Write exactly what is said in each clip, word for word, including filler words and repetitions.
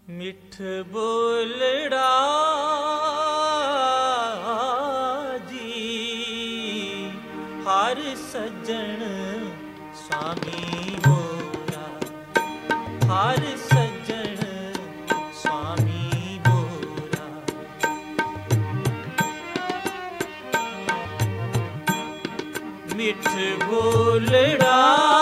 मिठ बोलड़ा जी हर सज्जन स्वामी मोरा, हर सज्जन स्वामी मोरा। मिठ बोलड़ा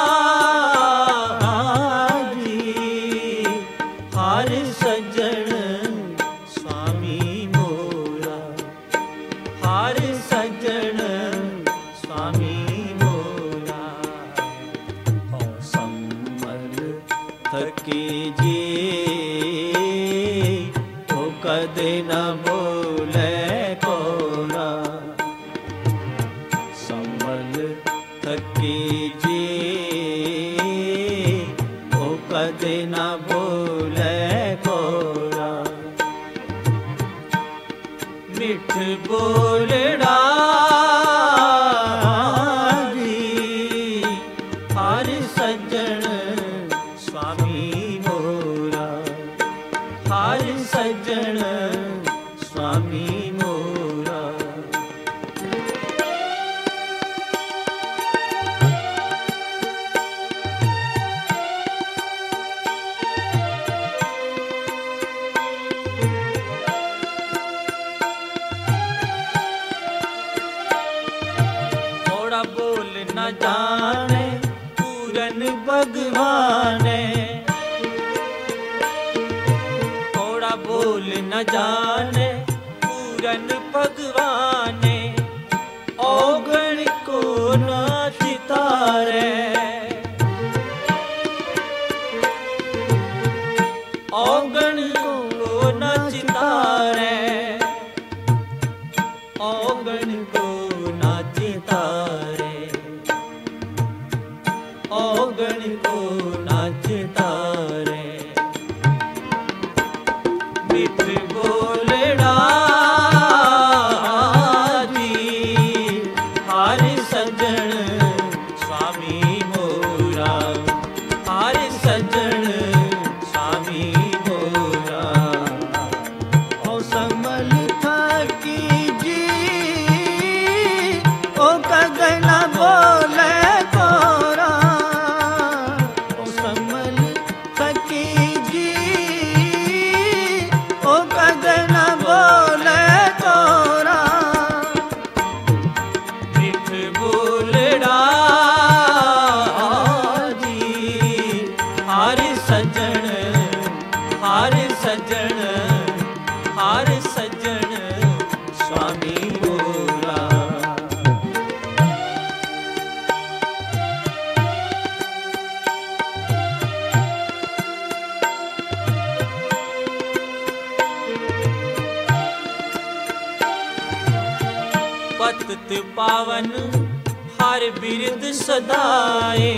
हर सज्जन स्वामी मोरा, हर सज्जन स्वामी मोरा। हो सम्मल थके जे ओ कदे न बोले कोरा, सम्मल थके जे ओ कदे न बोले कोरा। मिठ बोलड़ा जी हर सज्जन स्वामी मोरा, हर सज्जन स्वामी मोरा। बोल न जाने पूरन भगवाने, थोड़ा बोल न जाने पूरन भगवाने। औगण को न चितारे, औगण को न चितारे, औगण को न चितारे, औगण को नाचता रे। मिठ बोलड़ा जी हर सज्जन स्वामी मोरा, हर सज्जन स्वामी मोरा। ओ सम्मल थकी जी ओ कदन बोले कोरा, ओ सम्मल थकी जी ओ कदन बोले कोरा। मिठ बोलड़ा जी हर सज्जन, हर सज्जन, हर सज्जन स्वामी मोरा। पतित पावन हर बिरद सदाए,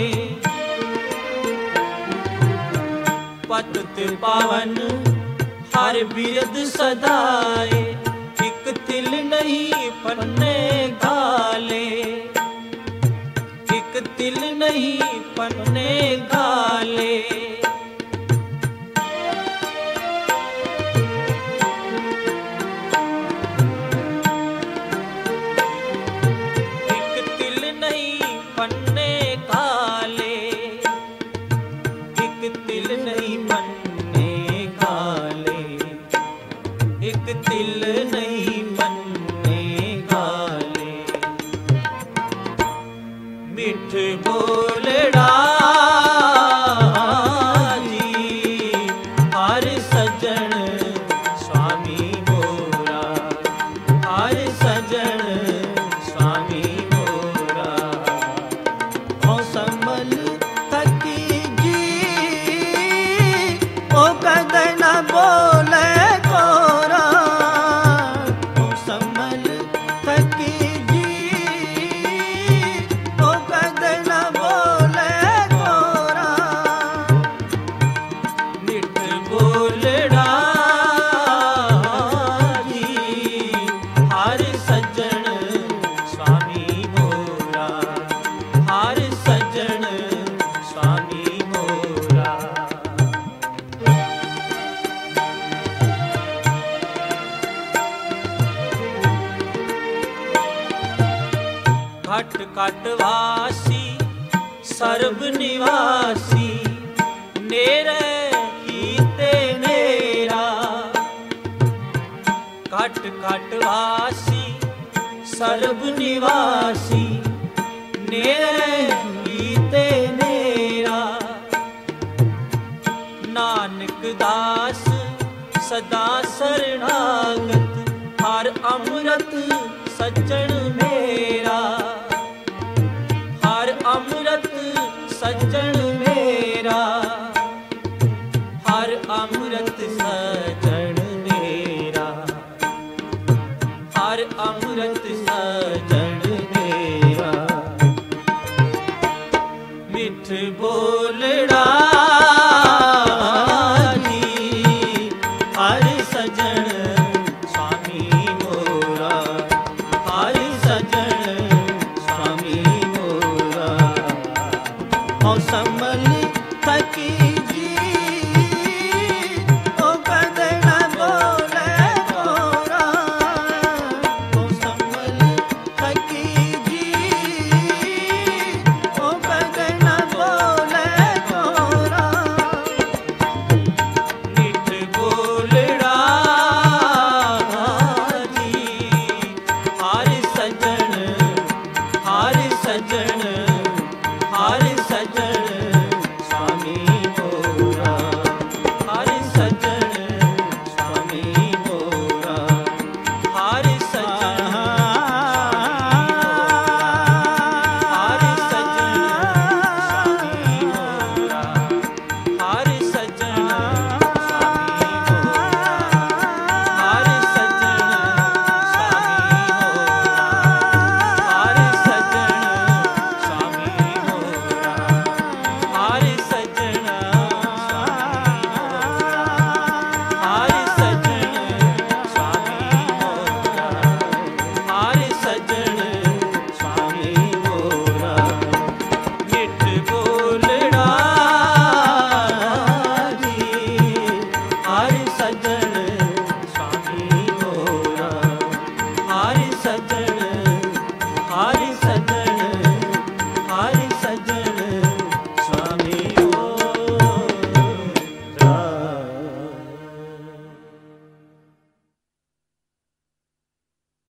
पतित पावन हर बिरद सदाए। एक तिल नहीं पन्ने गाले, एक तिल नहीं पन्ने गाले। पन्ने काले, एक तिल नहीं पन्ने काले, एक तिल नहीं पन्ने काले। मिठ बोलड़ा जी हर सज्जन स्वामी मोरा, हर सज्जन स्वामी मोरा। सम्मल थकी जी ओ कदन बोले कोरा, ओ सम्मल थकी जी ओ कदन बोले कोरा। मिठ बोलड़ा जी हर सज्जन स्वामी मोरा, हर सज्जन स्वामी मोरा। घट घट वासी सर्ब निवासी नेरे कीते नेरा। घट घट वासी सर्ब निवासी नेरे कीते नेरा। नानक दास सदा शरणागत हर अमृत सज्जन मेरा। हर अमृत सज्जन मेरा। हर अमृत सज्जन मेरा। हर अमृत